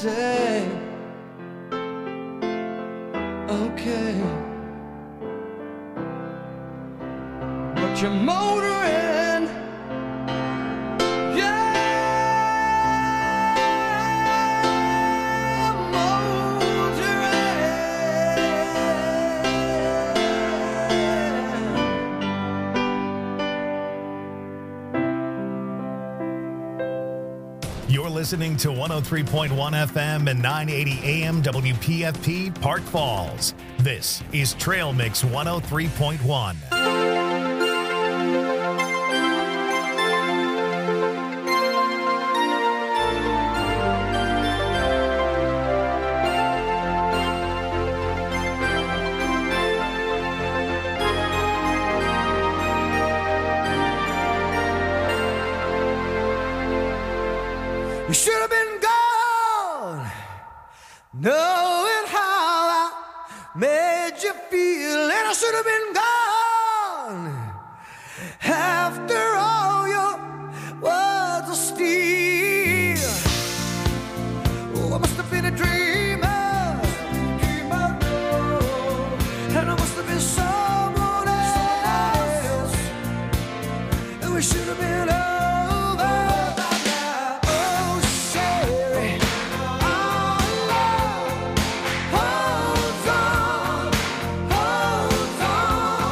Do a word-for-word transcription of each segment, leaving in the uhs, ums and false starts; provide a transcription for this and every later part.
say, okay, but you're motoring, yeah, You're listening to one oh three point one F M and nine eighty A M W P F P Park Falls. This is Trail Mix one oh three point one. You should have been gone, knowing how I made you feel, and I should have been gone after all your words of steel. Oh, I must have been a dreamer, dreamer, and I must have been someone else, and we should have been over. Hold on, hold on.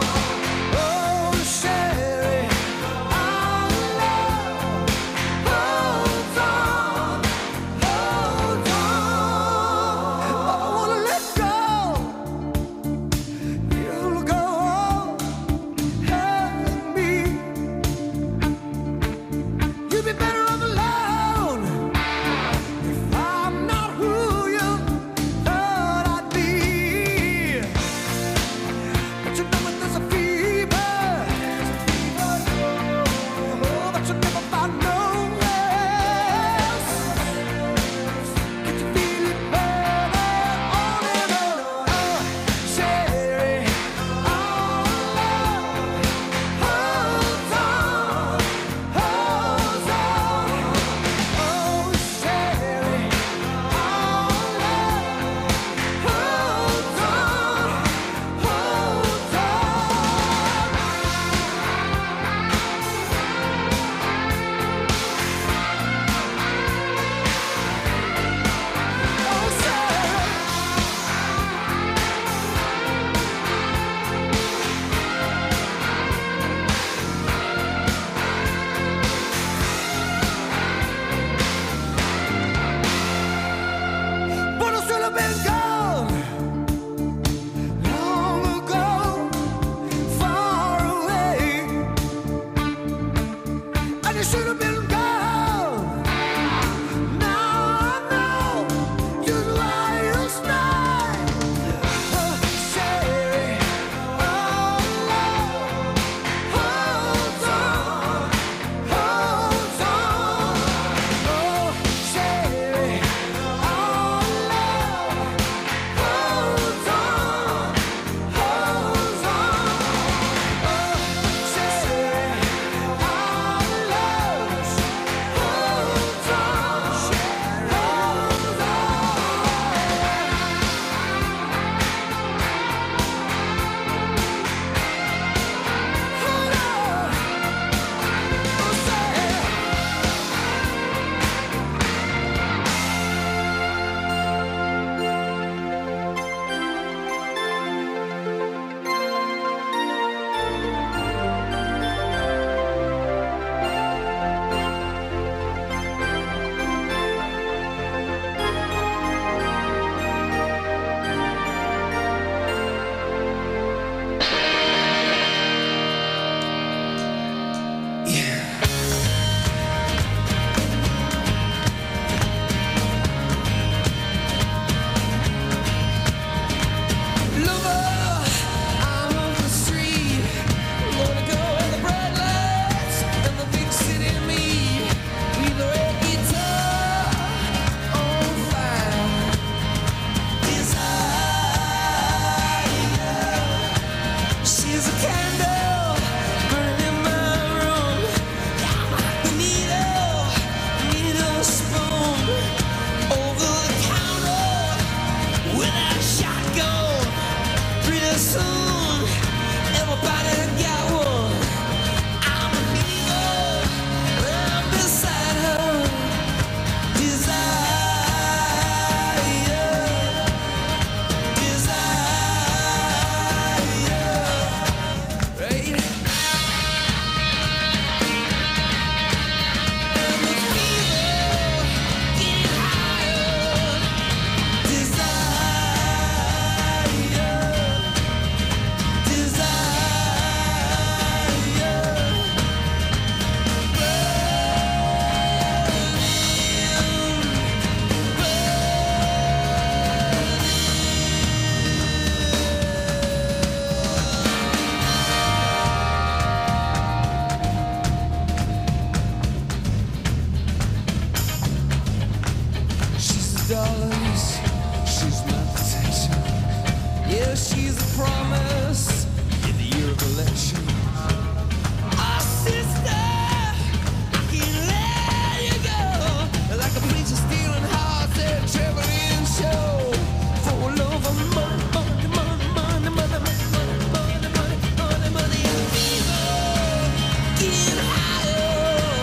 dollars. She's my protection. Yeah, she's a promise in the year of election. Our sister, I can't let you go. Like a preacher stealing hearts at a traveling show. For love of money, money, money, money, money, money, money, money, money, money, and people get higher.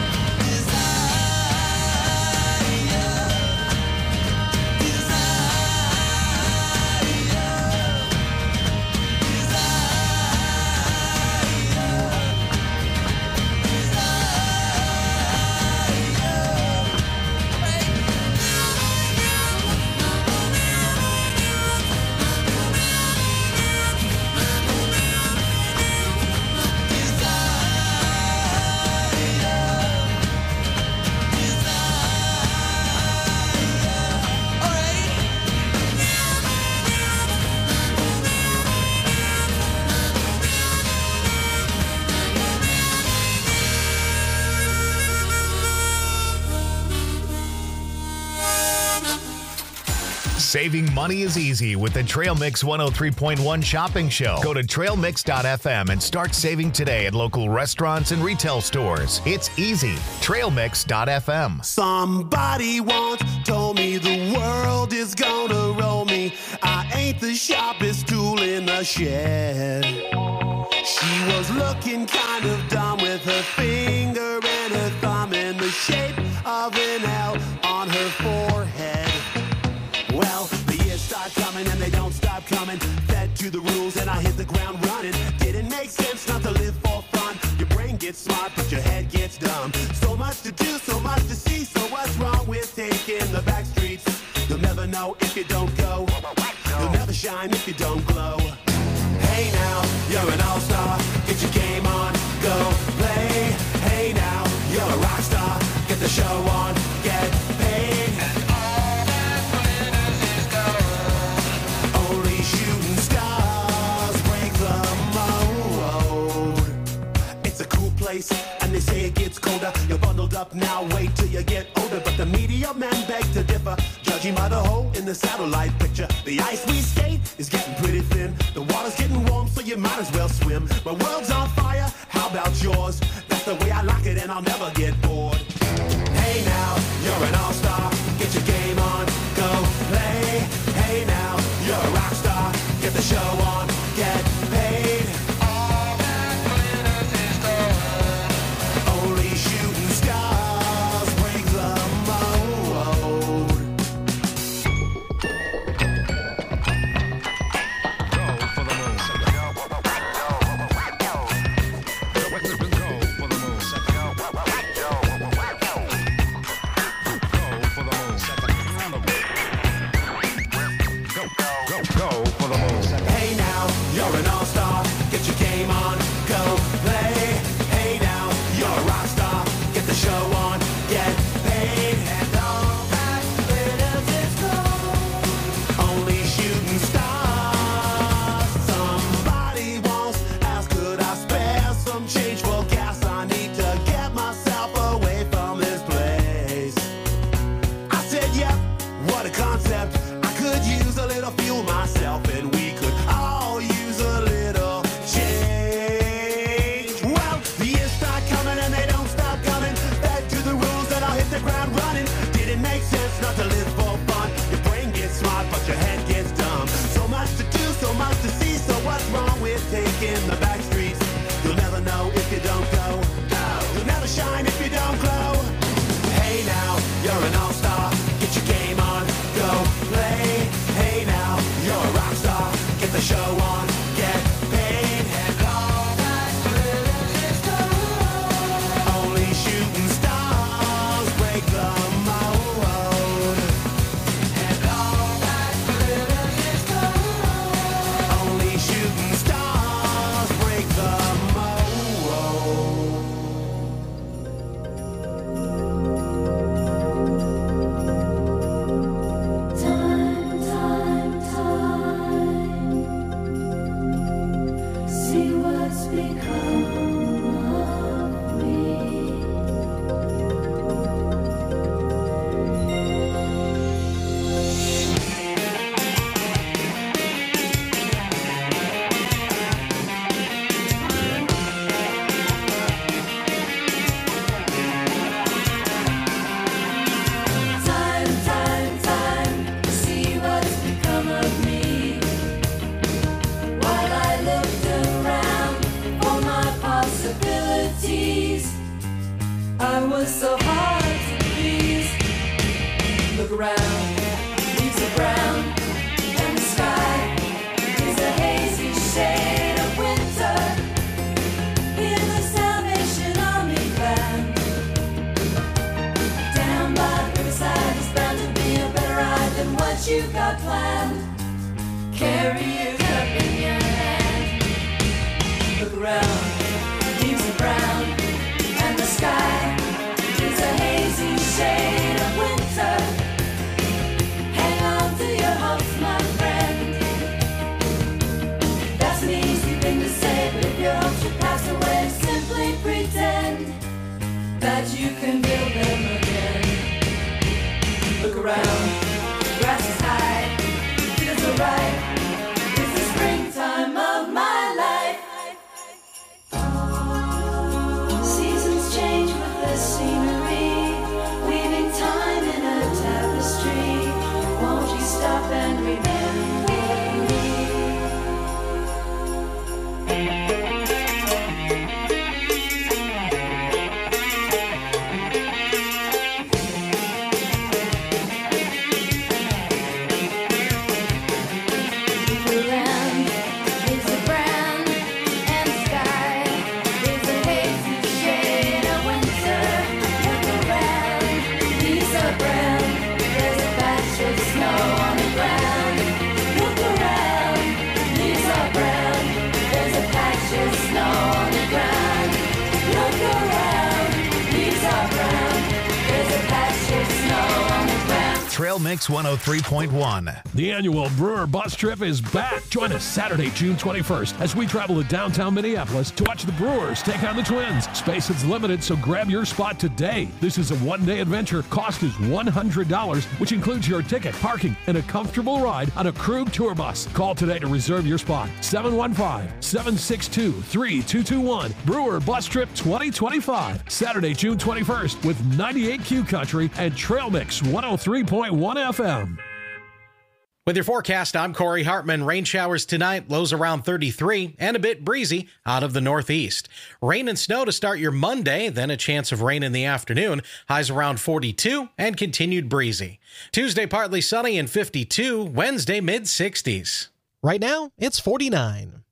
Saving money is easy with the Trail Mix one oh three point one shopping show. Go to trail mix dot f m and start saving today at local restaurants and retail stores. It's easy. trail mix dot f m. Somebody once told me the world is gonna roll me. I ain't the sharpest tool in the shed. She was looking kind of dumb with her finger and her thumb in the shape of an L on her forehead. Well, the years start coming and they don't stop coming. Fed to the rules and I hit the ground running. Didn't make sense not to live for fun. Your brain gets smart but your head gets dumb. So much to do, so much to see. So what's wrong with taking the back streets? You'll never know if you don't go. You'll never shine if you don't glow. Hey now, you're an all-star. Get your game on, go play. Hey now, you're a rock star. Get the show on, get paid. Shooting stars break the mold. It's a cool place, and they say it gets colder. You're bundled up now, wait till you get older. But the media men beg to differ, judging by the hole in the satellite picture. The ice we skate is getting pretty thin. The water's getting warm, so you might as well swim. My world's on fire, how about yours? That's the way I like it, and I'll never get bored. Hey now, you're an all-star. Get your game on, go play. Hey now, you're a rock star. Get the show on, get paid. All that glitters is gold. Only shooting stars break the mold. Go for the moon. Go for the moon. Go for the moon. around, leaves are brown, and the sky is a hazy shade of winter. Here's the Salvation Army band. Down by the riverside is bound to be a better ride than what you got planned. Carry your cup in your hand. Look around, leaves are brown, and the sky is a hazy shade of winter. Hang on to your hopes, my friend. That's an easy thing to say, but if your hopes should pass away, simply pretend that you can build them again. Look around, grass is high, fields are ripe. It's the springtime of my life. Seasons change with the scenery, weaving time in a tapestry. Won't you stop and remember me? The land is a brown, and the sky is a hazy shade of winter. Look around, leaves are brown, there's a patch of snow on the ground. Look around, leaves are brown, there's a patch of snow on the ground. Look around, leaves are brown, there's a patch of snow on the ground. Trail Mix one oh three point one. The annual Brewer Bus Trip is back. Join us Saturday, June twenty-first, as we travel to downtown Minneapolis to watch the Brewers take on the Twins. Space is limited, so grab your spot today. This is a one-day adventure. Cost is one hundred dollars, which includes your ticket, parking, and a comfortable ride on a Krug tour bus. Call today to reserve your spot. seven one five, seven six two, three two two one. Brewer Bus Trip twenty twenty-five. Saturday, June twenty-first, with ninety-eight Q Country and Trail Mix one oh three point one F M. With your forecast, I'm Corey Hartman. Rain showers tonight, lows around thirty-three, and a bit breezy out of the northeast. Rain and snow to start your Monday, then a chance of rain in the afternoon. Highs around forty-two and continued breezy. Tuesday, partly sunny and fifty-two. Wednesday, mid-sixties. Right now, it's forty-nine.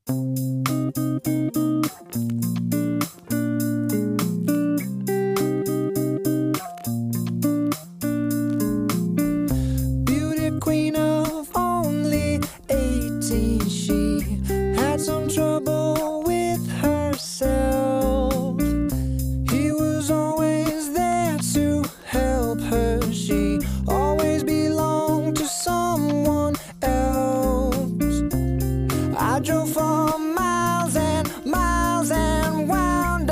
Beauty queen of only eighteen, she had some trouble with herself. He was always there to help her. She always belonged to someone else. I drove for miles and miles and wound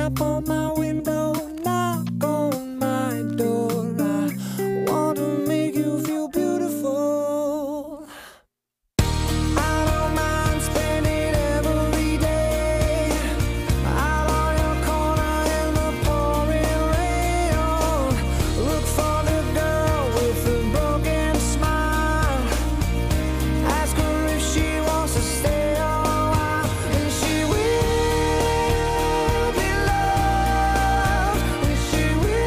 tap on my window, knock on my door. I want to make you feel beautiful. I don't mind spending every day out on your corner in the pouring rain. Oh, look for the girl with the broken smile. Ask her if she wants to stay a while, and she will be loved, and she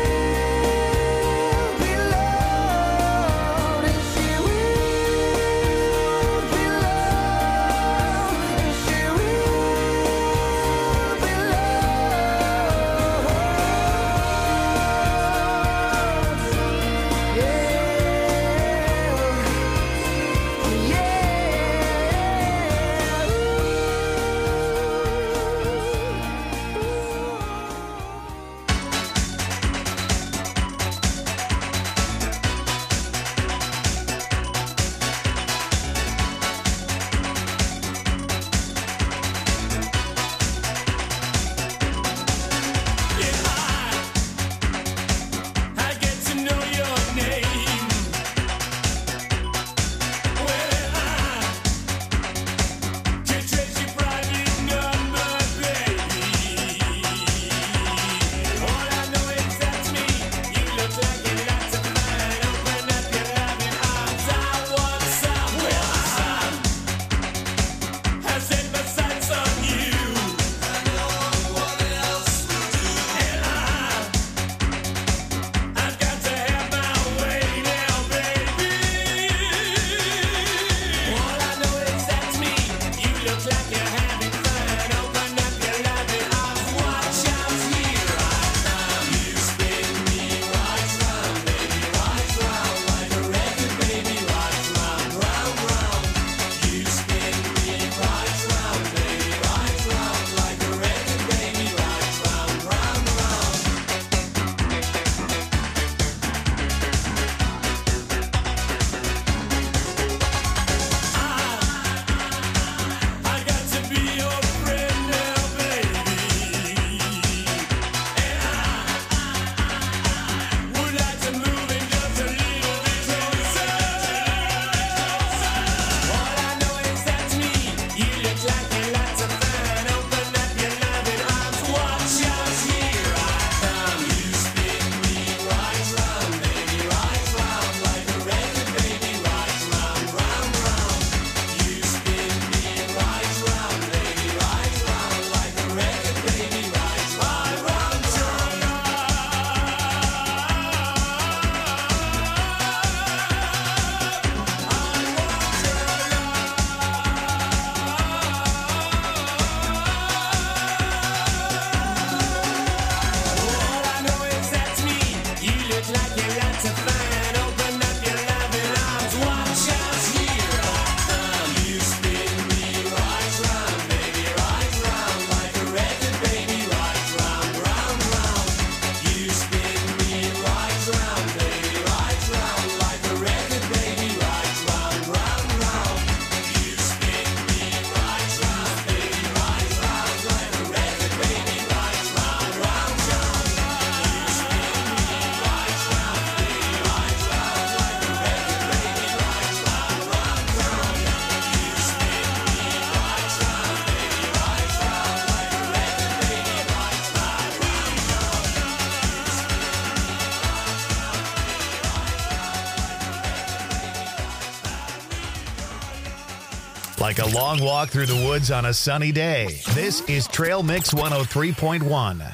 will be loved, and she will be loved, and she will be loved. Yeah, I get to know your name. Well, I can trace your private number, baby. All I know is that's me. You look like you like to find. Open up your loving arms. I want some. Well, I set my sights on you. I know what else to do. And I I've got to have my way now, baby. All I know is that's me. You look like you're having fun. Open up your loving arms. Watch out here. I come. You spin me right round, baby, right round like a record, baby, right round, round, round. You spin me right round, baby, right round like a record, baby, right round, round, round. I got to be your friend now, baby. And I would like to move in just a little bit closer. All I know is that's me. You look like you like to find. Open up your loving arms. Watch out here. I come. You spin me right round, baby, right round like a record, baby, right round, round, round. You spin me right round, baby, right round like a record, baby, right round, round, All I know is that's me. You look like you like to find. Open up your loving arms. Watch out here. I come. You spin me right round, baby, right round like a record, baby, right round, round, round. You spin me right round, baby, right round like a record, baby, right round, round, round. You spin me right round, baby, right round like a record, baby, right round, round, round. You spin me right round, baby, right round like a record, baby, right round, round, round. You spin me right round, baby, right round like a record, baby, right round, round, Like a long walk through the woods on a sunny day. This is Trail Mix one oh three point one.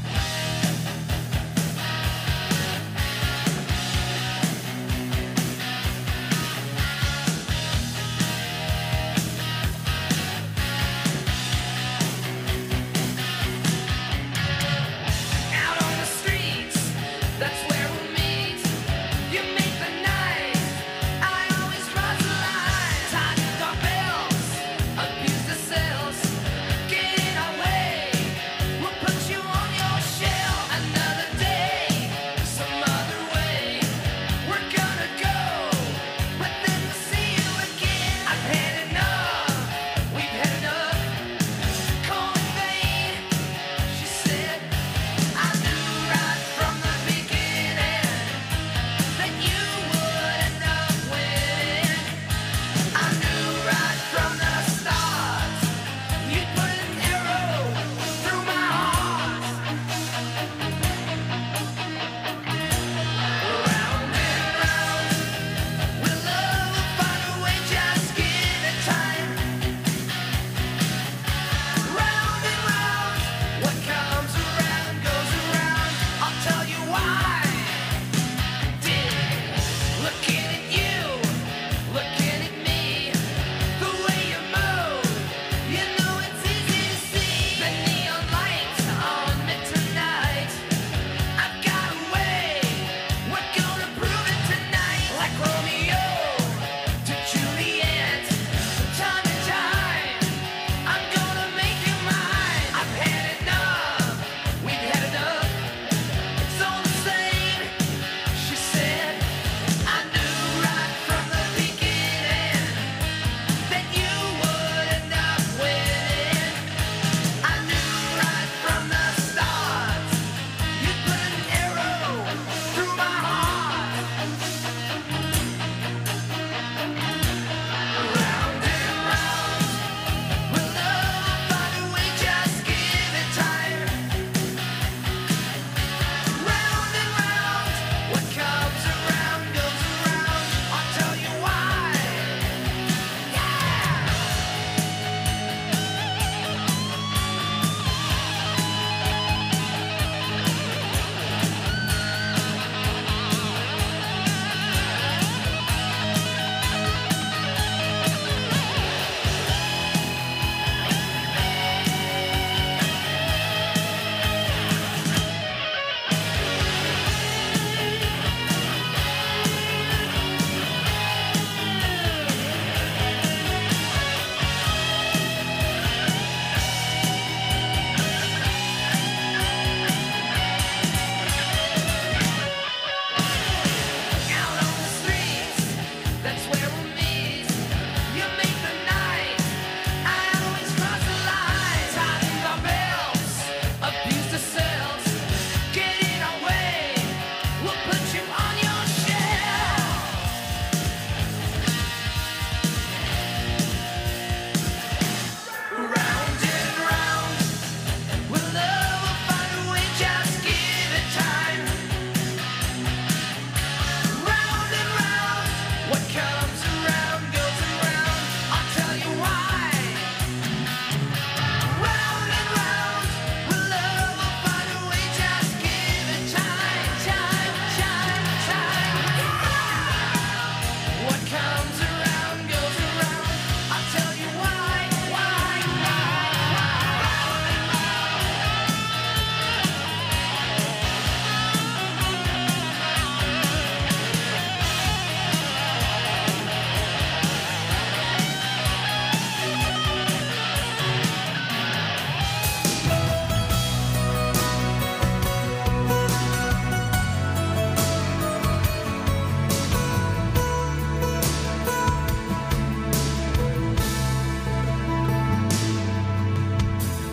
Out on the streets, that's where we meet. You make the night. I always cross the line. Tie the bells, abuse the cells. Get in our way. We'll put you on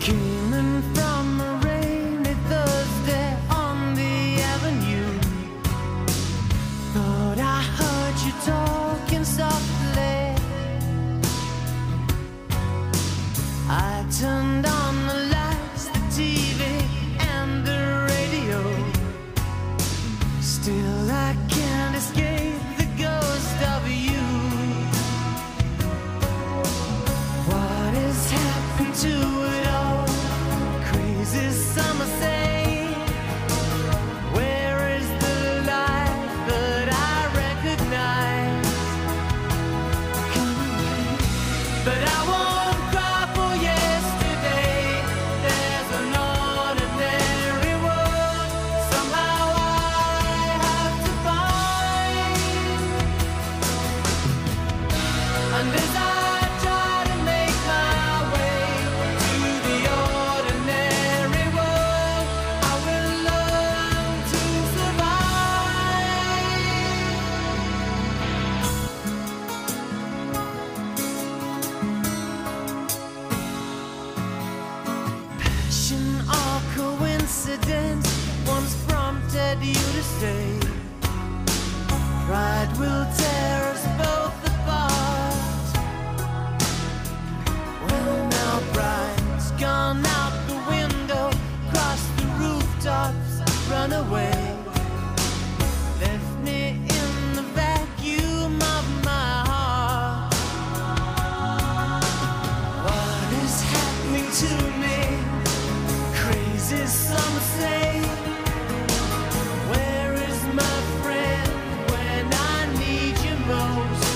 Came in from a rainy Thursday on the avenue. Thought I heard you talking softly. I turned on the lights, the T V, and the radio. Still I can't escape the ghost of you. What has happened to it all? Crazy summer say, where is the light that I recognize? But I won't cry for yesterday. There's an ordinary world somehow I have to find. And as I try to make my way to the ordinary world, I will learn to survive. Passion or coincidence once prompted you to say, pride will tear us both apart. Well, now pride's gone out the window, crossed the rooftops, run away. Left me in the vacuum of my heart. What is happening to me? Crazy some say. Where is my friend when I need you most?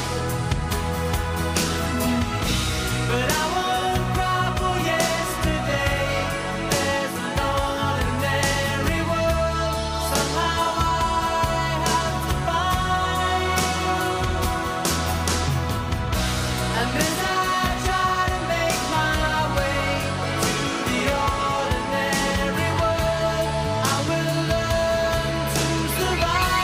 But I won't cry for yesterday. There's an ordinary world somehow I have to find. And as I try to make my way to the ordinary world, I will learn to survive.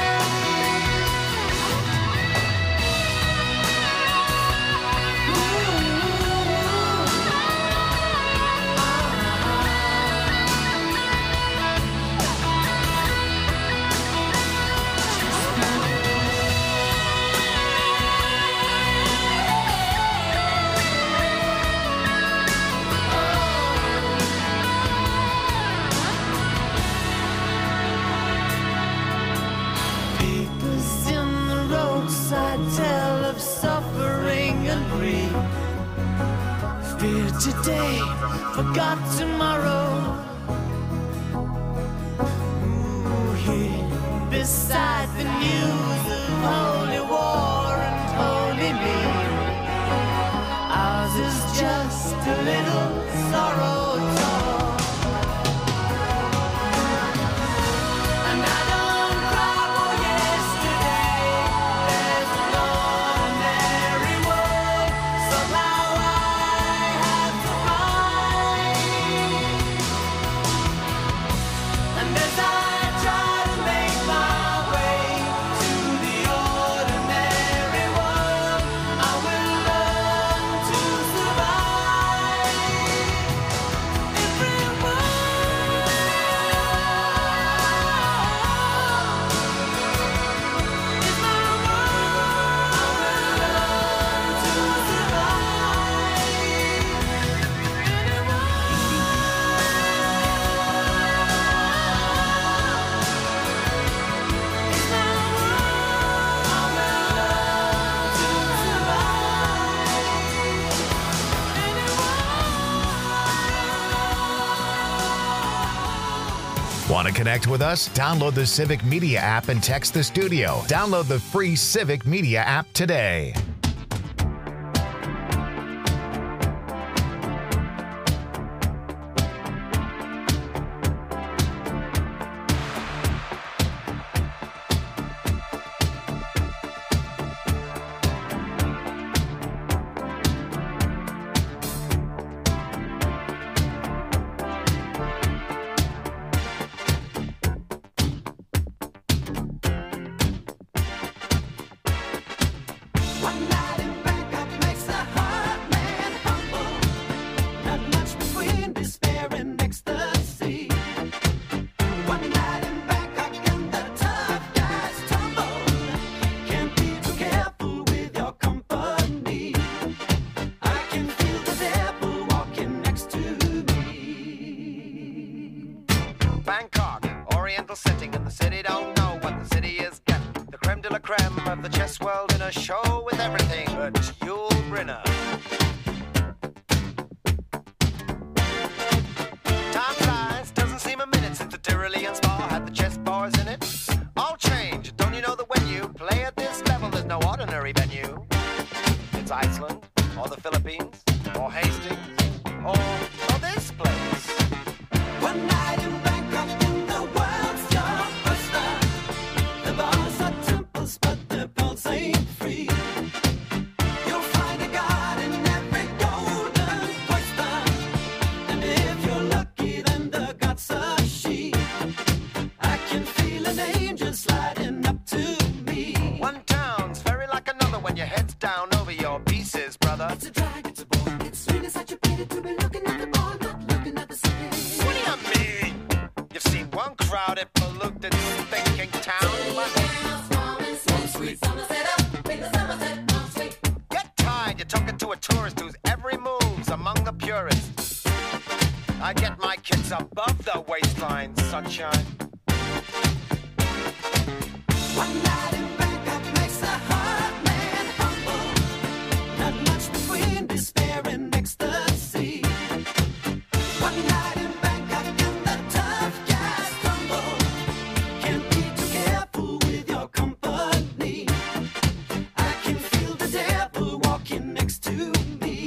Papers in the roadside tell of suffering and grief. Fear today, forgot tomorrow. Ooh, here beside the news of holy war and holy me, ours is just a little sorrow talk. And I don't cry for yesterday. There's an ordinary world somehow I have to find. And as I try to make my way to the ordinary world, I will learn to survive. Everyone. Is my world. I will learn to survive. Anyone. Is my world. I will learn to survive. Want to connect with us? Download the Civic Media app and text the studio. Download the free Civic Media app today. One Bangkok, oriental setting, and the city don't know what the city is getting. The creme de la creme of the chess world in a show with everything but Yul Brynner. Time flies, doesn't seem a minute since the Tyrolean Spa had the chess bars in it. All change, don't you know that when you play at this level, there's no ordinary venue? It's Iceland, or the Philippines, or Hastings, or, or this place. One night in Bangkok in the world's your oyster. The bars are temples, but the pulse ain't free. You'll find a god in every golden oyster. And if you're lucky, then the god's a she. I can feel an angel sliding up to me. One town's very like another when your head's down over your pieces, brother. It's a drag, it's a bore. It's really such a pity to be looking at the bar, not looking at the city. What do you mean? You've seen one crowded, polluted, thinking town, but get tired, you're talking to a tourist whose every move's among the purists. I get my kids above the waistline, sunshine. One night in Bangkok makes a hard man humble. Not much between despair and ecstasy. One night in Bangkok and the tough guys stumble. Can't be too careful with your company. I can feel the devil walking next to me.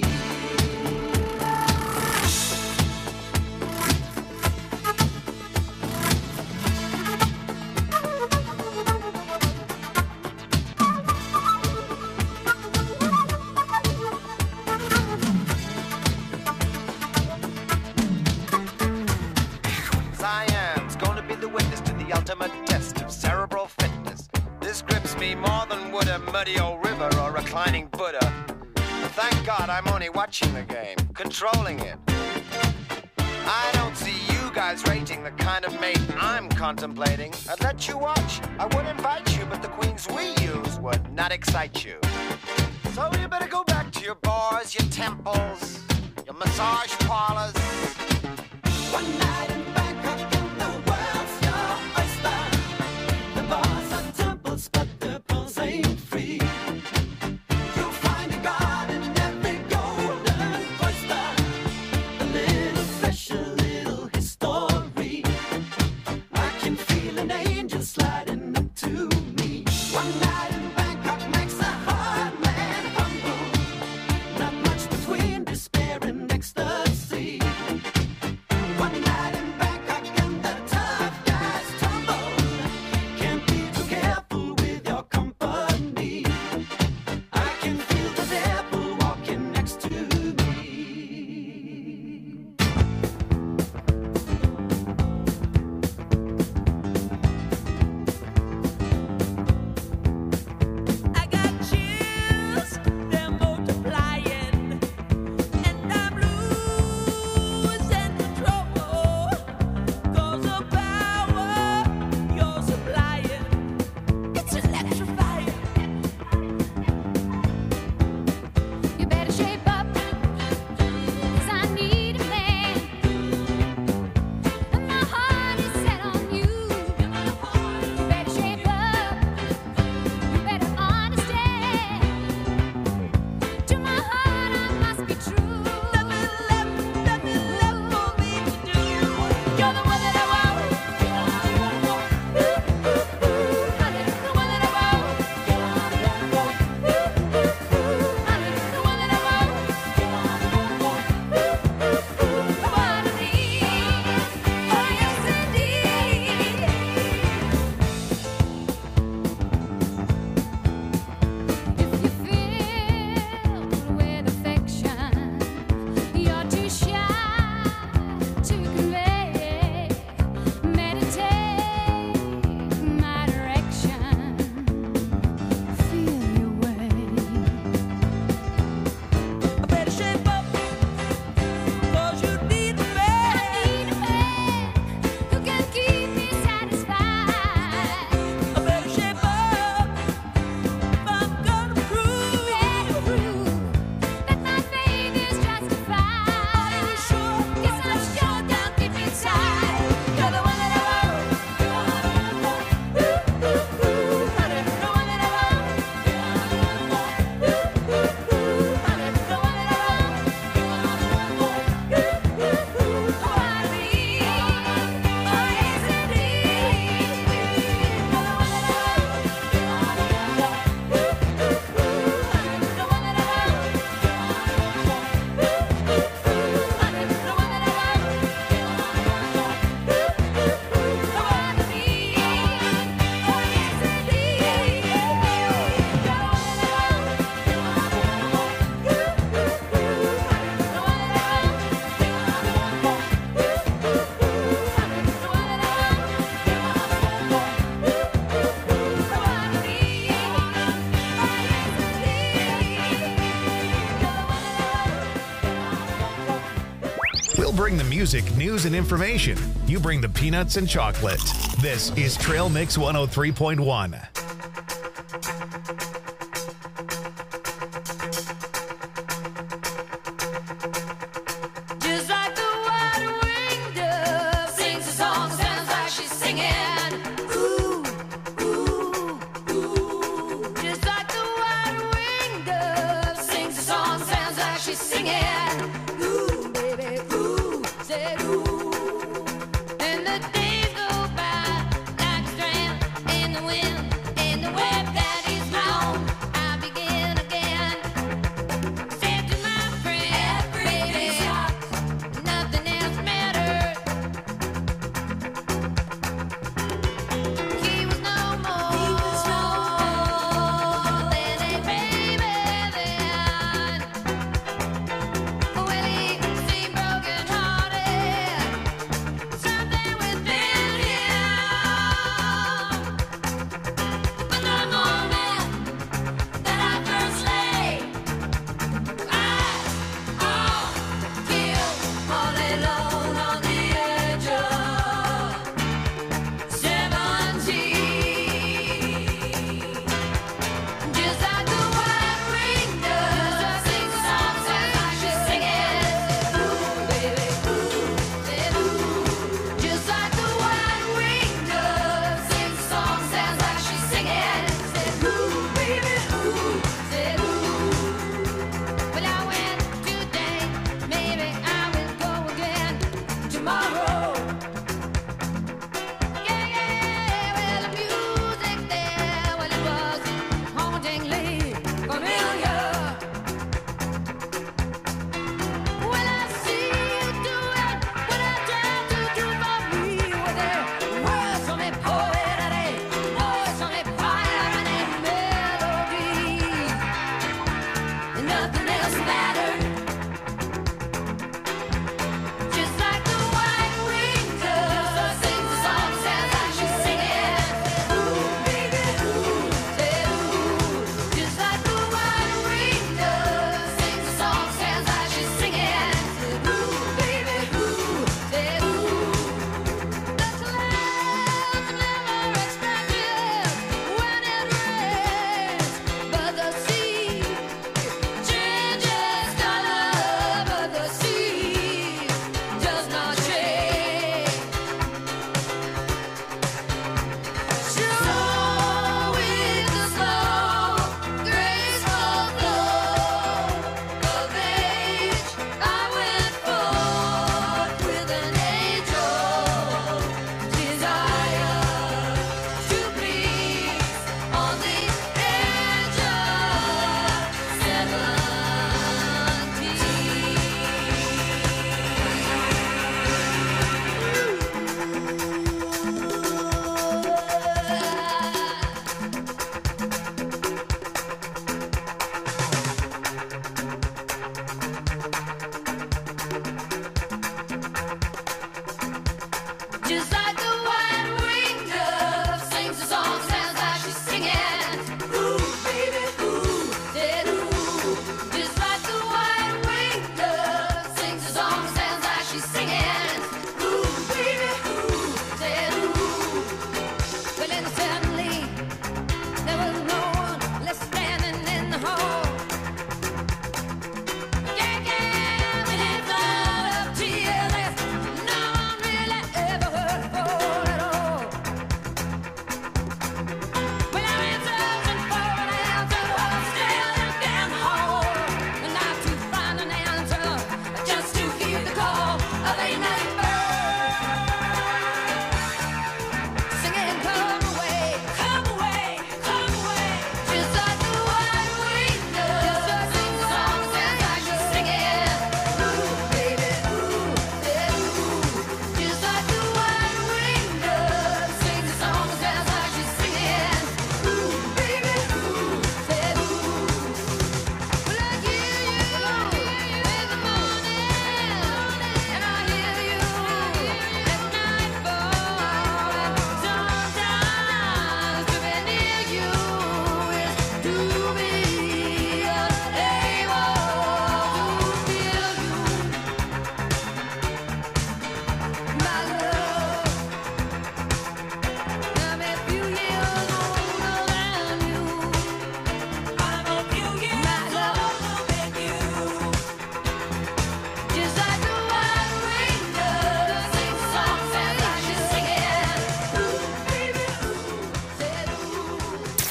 Siam's gonna be the witness to the ultimate test of cerebral fitness. This grips me more than would a muddy old river or reclining Buddha. Thank God I'm only watching the game, controlling it. I don't see you guys rating the kind of mate I'm contemplating. I'd let you watch, I would invite you, but the queens we use would not excite you. So you better go back to your bars, your temples, your massage parlors. One night in Bangkok and the world's your oyster. The bars are temples, but the pulse ain't free. You'll find a god in every golden oyster. A little flesh, a little history. I can feel an angel sliding up to me. One night in Bangkok makes a hard man humble. Not much between despair and ecstasy. One night in bring the music, news, and information. You bring the peanuts and chocolate. This is Trail Mix one oh three point one. Just like the white-winged dove sings a song, sounds like she's singing. Ooh, ooh, ooh. Just like the white-winged dove sings a song, sounds like she's singing. Ooh, baby, ooh, say ooh. And the days go by like a strand in the wind.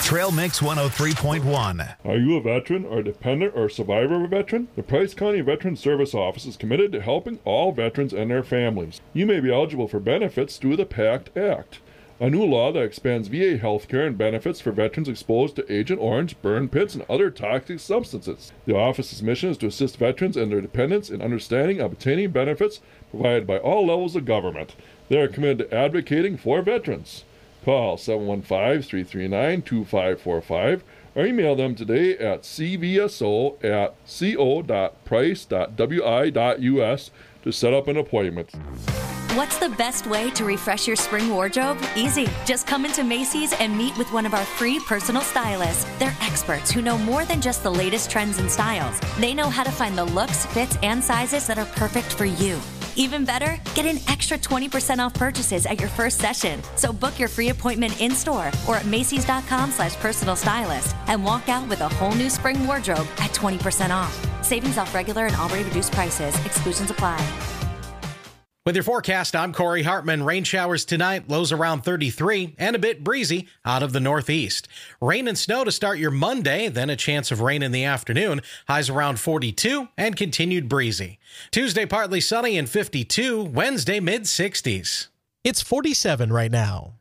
Trail Mix one oh three point one. Are you a veteran or dependent or survivor of a veteran? The Price County Veteran Service Office is committed to helping all veterans and their families. You may be eligible for benefits through the PACT Act, a new law that expands V A health care and benefits for veterans exposed to Agent Orange, burn pits, and other toxic substances. The office's mission is to assist veterans and their dependents in understanding and obtaining benefits provided by all levels of government. They are committed to advocating for veterans. Call seven one five, three three nine, two five four five or email them today at c v s o at co dot price dot w i dot u s to set up an appointment. What's the best way to refresh your spring wardrobe? Easy. Just come into Macy's and meet with one of our free personal stylists. They're experts who know more than just the latest trends and styles. They know how to find the looks, fits, and sizes that are perfect for you. Even better, get an extra twenty percent off purchases at your first session. So book your free appointment in-store or at Macy's.com slash personal stylist and walk out with a whole new spring wardrobe at twenty percent off. Savings off regular and already reduced prices. Exclusions apply. With your forecast, I'm Corey Hartman. Rain showers tonight, lows around thirty-three, and a bit breezy out of the northeast. Rain and snow to start your Monday, then a chance of rain in the afternoon. Highs around forty-two and continued breezy. Tuesday, partly sunny and fifty-two. Wednesday, mid-sixties. It's forty-seven right now.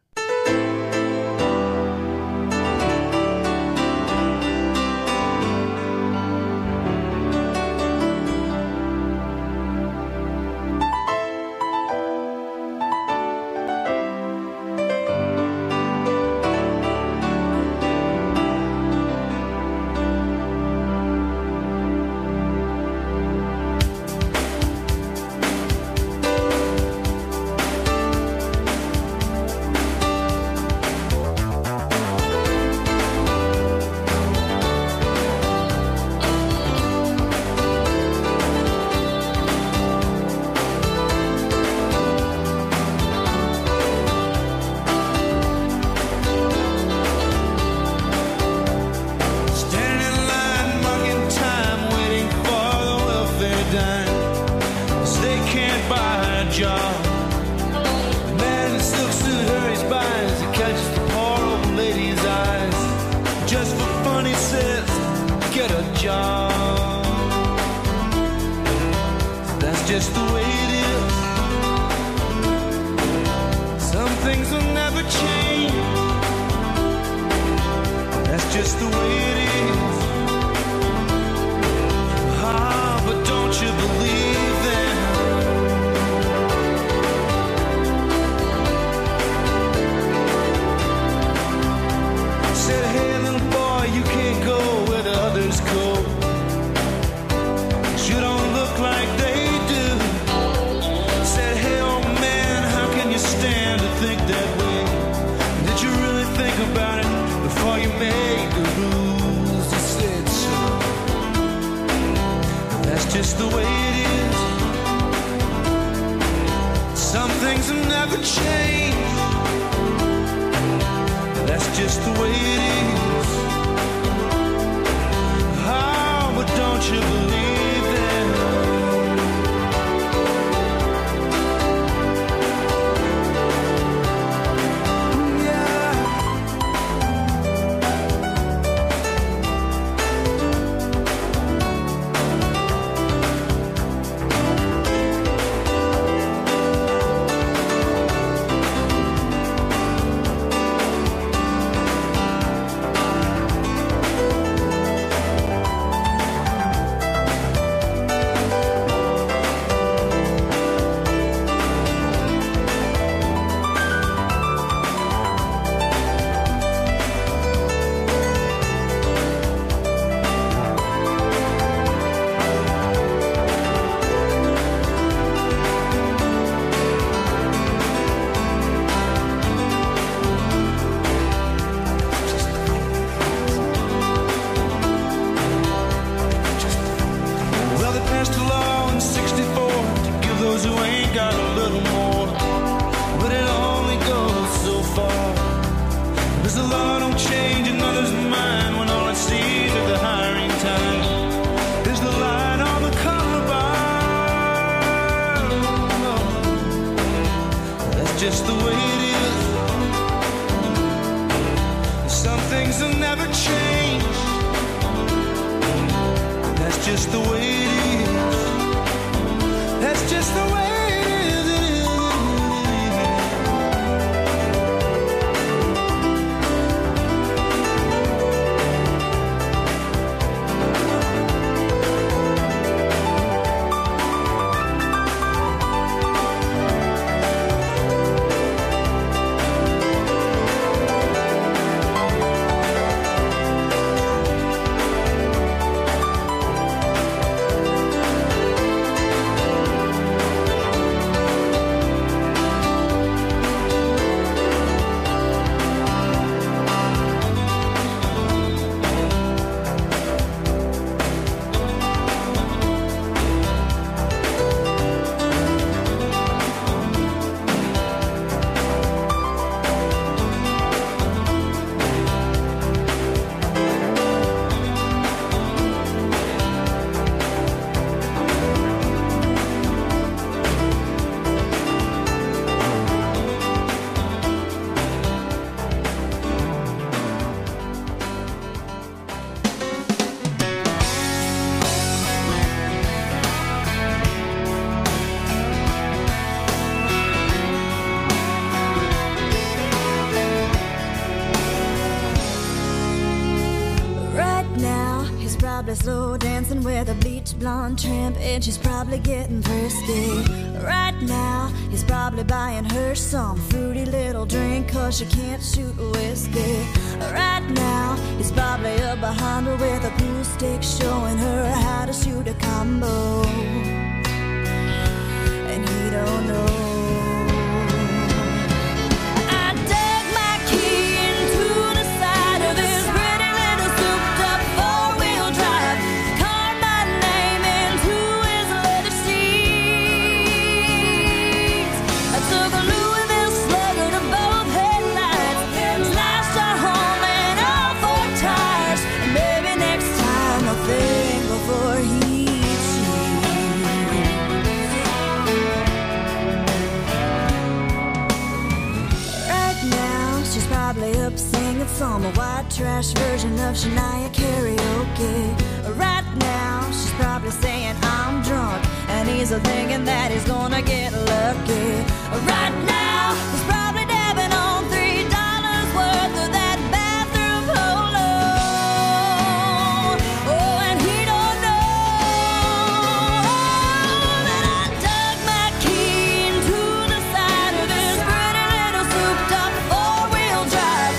Just the way it is. Some things things will never change. That's just the way it is. That's just the way it is. Slow dancing with a bleach blonde tramp, and she's probably getting thirsty. Right now, he's probably buying her some fruity little drink, cause she can't shoot whiskey. Right now, he's probably up behind her with a pool stick, showing her how to shoot a combo. And he don't know. Some white trash version of Shania karaoke. Right now, she's probably saying I'm drunk, and he's thinking that he's gonna get lucky. Right now, he's probably dabbing on three dollars worth of that bathroom polo. Oh, and he don't know that I dug my key into the side of his pretty little souped-up four-wheel drive.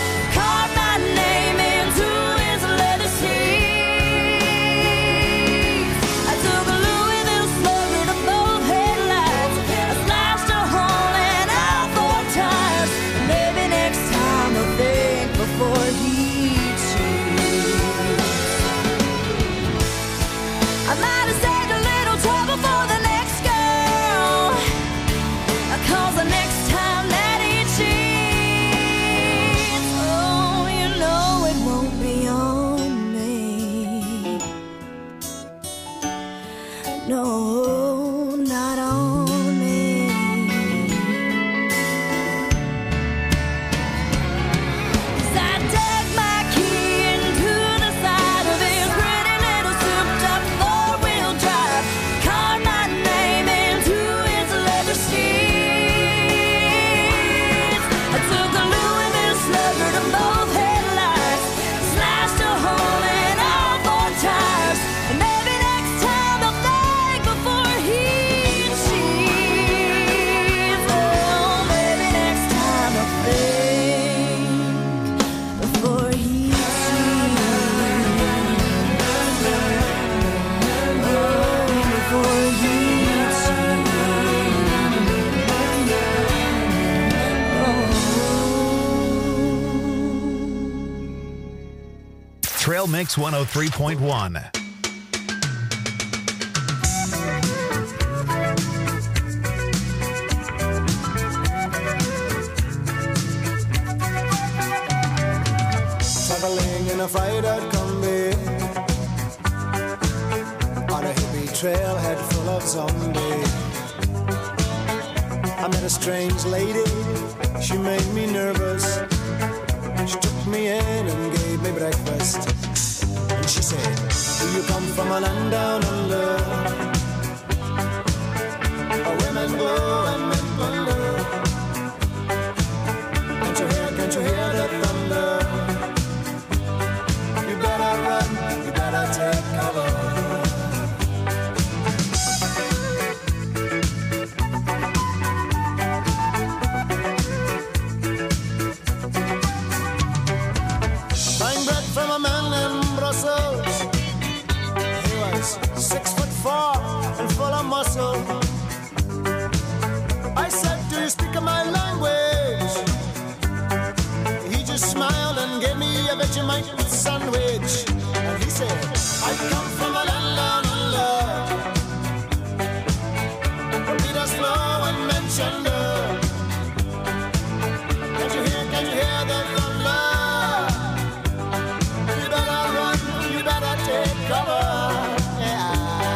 Trail Mix one oh three point one. Traveling in a fried-out Kombi on a hippie trailhead full of zombies. I met a strange lady, she made me nervous. She took me in and gave me breakfast. And she said, do you come from a land down under? Where women go and men wonder. Can't you hear, can't you hear the thunder? You better run, you better take cover. Buying bread from a man in Brussels. He was six foot four and full of muscle. I said, do you speak my language? He just smiled and gave me a Vegemite sandwich. And he said, I come from a land down under, where Peter's flow and Manchester. Can't you hear, can't you hear the thunder? You better run, you better take cover. Yeah.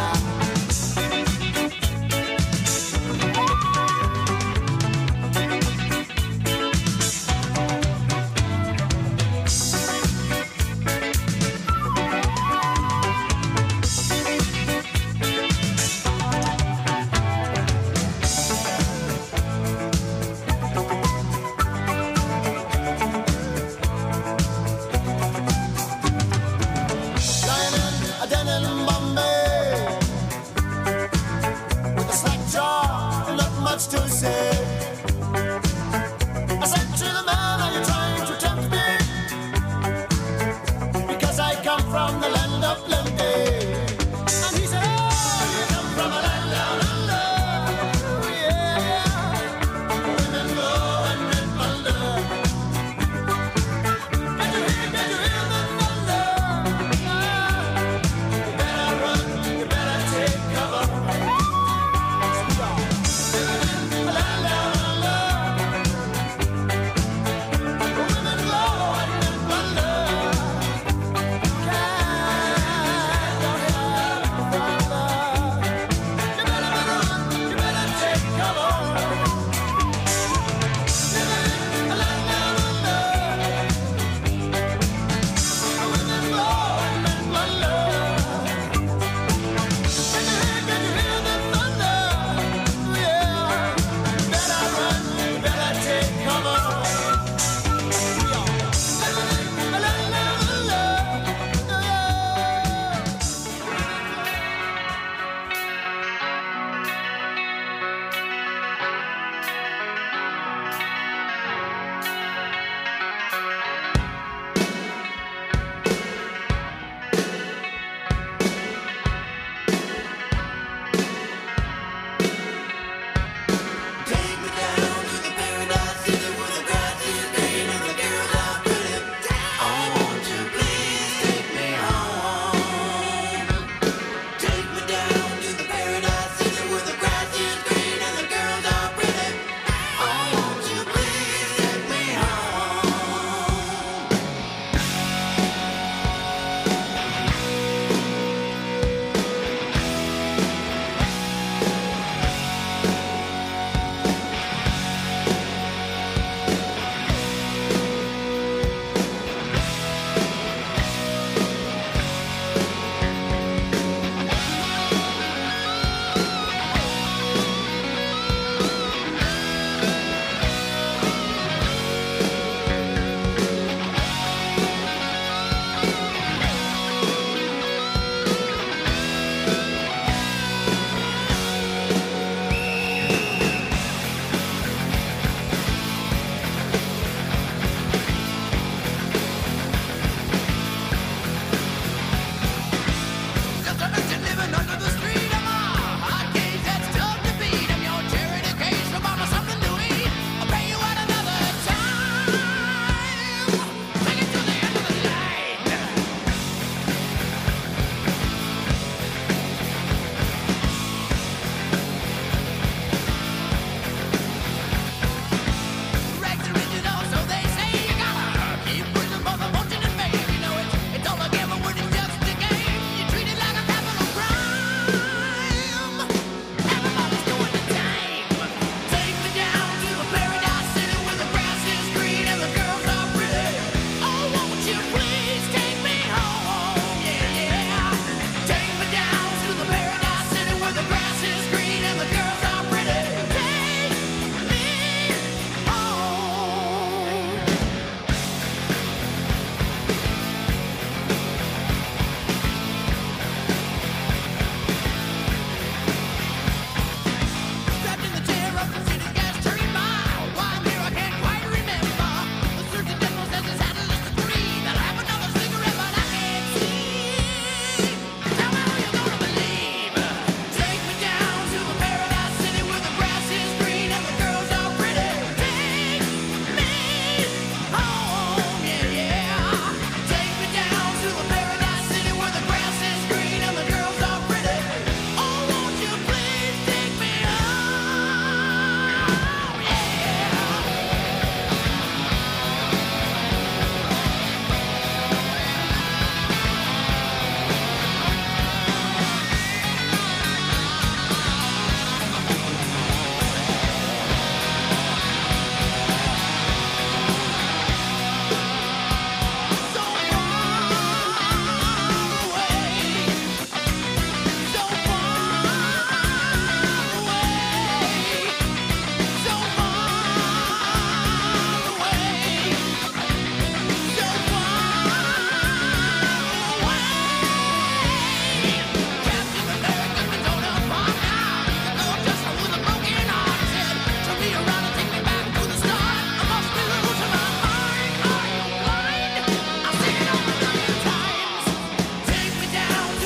Lying in a den in Bombay, with a slack jaw and not much to say.